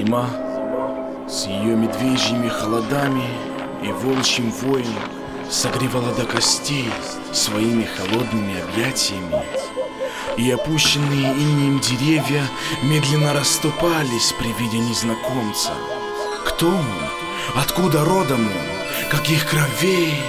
Зима с ее медвежьими холодами и волчьим воем согревала до костей своими холодными объятиями, и опущенные инеем деревья медленно расступались при виде незнакомца. Кто он? Откуда родом он? Каких кровей?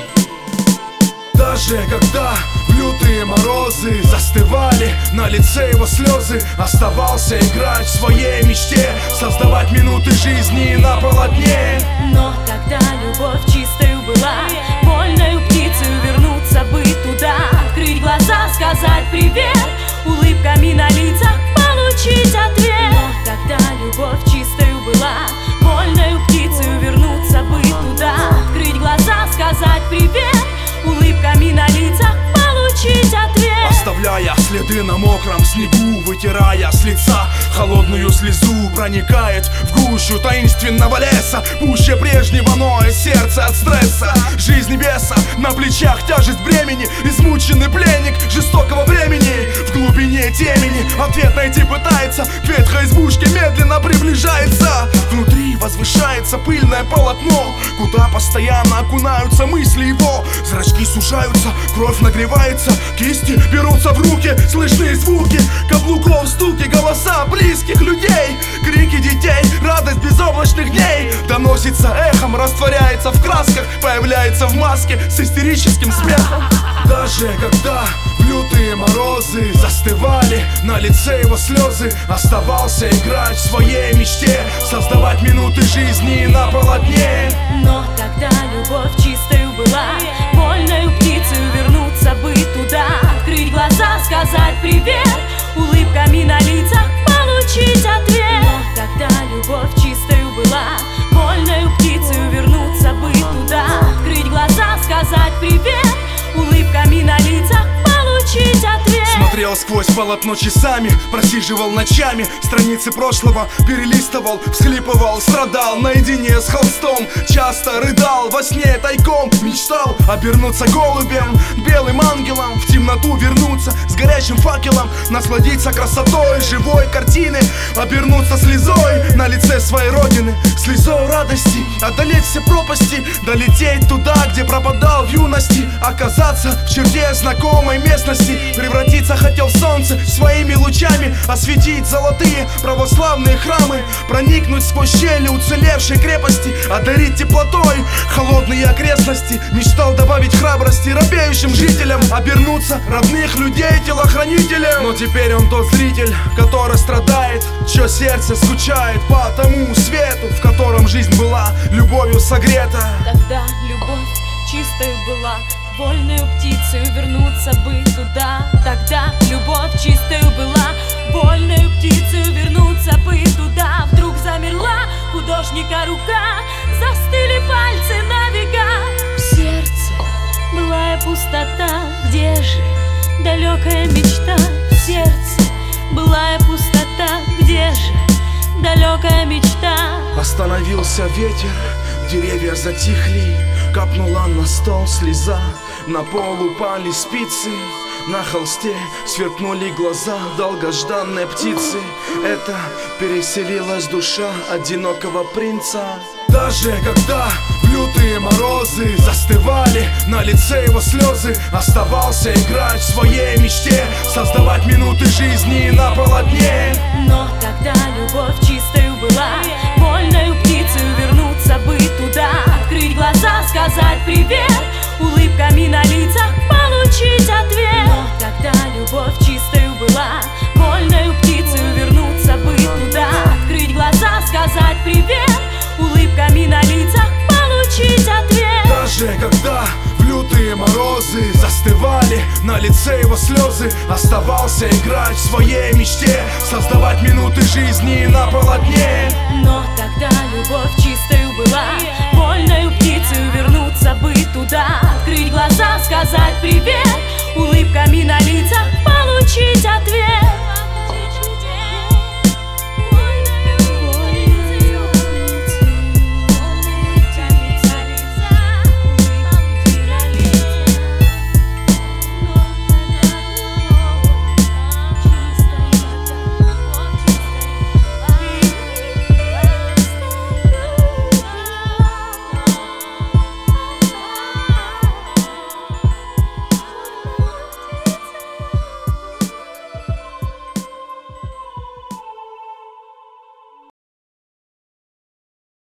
Даже когда в лютые морозы застывали на лице его слезы, оставался играть в своей мечте, создавать минуты жизни на полотне. Но тогда любовь чистою была, вольною птицею вернуться бы туда, открыть глаза, сказать привет, улыбками на лицах получить ответ. Но тогда любовь чистою была, вольною птицею вернуться бы туда, открыть глаза, сказать привет, улыбками на лицах получить ответ. Оставляя следы на мокром снегу, вытирая с лица холодную слезу, проникает в гущу таинственного леса, пуще прежнего ноет сердце от стресса. Жизнь небеса, на плечах тяжесть бремени, измученный пленник жестокого времени. В глубине темени ответ найти пытается, к ветхой избушке медленно приближается. Внутри возвышается пыльное полотно, куда постоянно окунаются мысли его. Зрачки сужаются, кровь нагревается, кисти берутся в руки, слышны звуки каблуков, стуки, голоса близких людей, крики детей, радость безоблачных дней доносится эхом, растворяется в красках, появляется в маске с истерическим смехом. Даже когда в лютые морозы застывали на лице его слезы, оставался играть в своей мечте, создавать минуты жизни на полотне. Но тогда любовь чистою была, вольною птицею вернуться бы туда, открыть глаза, сказать привет, улыбками на лицах получить ответ. Но тогда любовь чистою была, вольною птицею вернуться бы туда, открыть глаза, сказать привет, улыбками на лицах получить ответ. Смотрел сквозь полотно часами, просиживал ночами, страницы прошлого перелистывал, всхлипывал, страдал наедине с холстом, часто рыдал во сне тайком, мечтал обернуться голубем, белым ангелом, в темноту вернуться с горячим факелом, насладиться красотой живой картины, обернуться слезой на лице своей родины, слезой радости, одолеть все пропасти, долететь туда, где пропадал в юности, оказаться в черте знакомой местности, превратиться хотел в солнце своими лучами, осветить золотые православные храмы, проникнуть сквозь щели уцелевшей крепости, одарить теплотой холодные окрестности, мечтал добавить храбрости робеющим жителям, обернуться родных людей телохранителем. Но теперь он тот зритель, который страдает, чье сердце скучает по тому свету, в котором жизнь была любовью согрета. Тогда любовь чистою была, вольною птицею вернуться бы туда. Тогда любовь чистою была, вольною птицею вернуться бы туда. Вдруг замерла художника рука, застыли пальцы на века. В сердце былая пустота, где же далекая мечта? В сердце былая пустота, где же далекая мечта? Остановился ветер, деревья затихли, капнула на стол слеза, на пол упали спицы, на холсте сверкнули глаза долгожданной птицы. Это переселилась душа одинокого принца. Даже когда в лютые морозы застывали на лице его слезы, оставался играть в своей мечте, создавать минуты жизни на полотне. Но тогда любовь чистою была, вольною птицею вернуться бы туда, открыть глаза, сказать привет, улыбками на лицах получить ответ. Но тогда любовь чистою была, вольною птицею вернуться бы туда, открыть глаза, сказать привет, улыбками на лицах получить ответ. Даже когда в лютые морозы застывали на лице его слезы, оставался играть в своей мечте, создавать минуты жизни на полотне. Но тогда любовь чистою была, вольною птицею вернуться бы туда, открыть глаза, сказать привет, улыбками на лицах получить ответ.